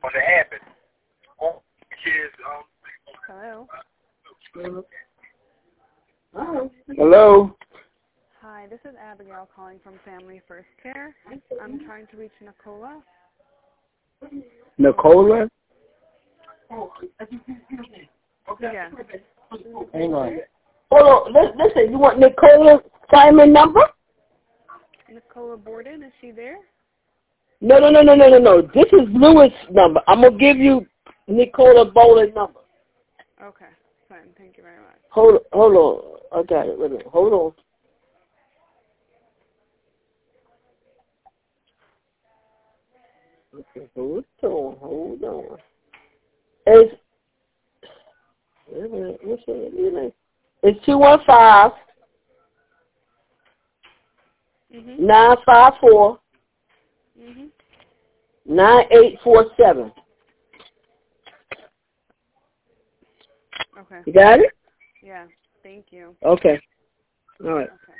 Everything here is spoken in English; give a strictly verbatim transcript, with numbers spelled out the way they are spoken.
on the habit. All kids, um, Hello. Hello. Hi, this is Abigail calling from Family First Care. I'm trying to reach Nicola. Nicola? Yeah. Hang on. Hold on. Listen, you want Nicola Simon number? Nicola Borden, is she there? No, no, no, no, no, no, no. This is Lewis' number. I'm going to give you Nicola Bowling number. Okay, fine. Thank you very much. Hold, hold on. I got it. Wait a minute. Hold on. Okay, hold on. Hold on. It's, wait a minute. What's your name? It's two one five, Mm-hmm. nine five four, Mm-hmm. nine eight four seven. Okay. You got it? Yeah, thank you. Okay. All right. Okay.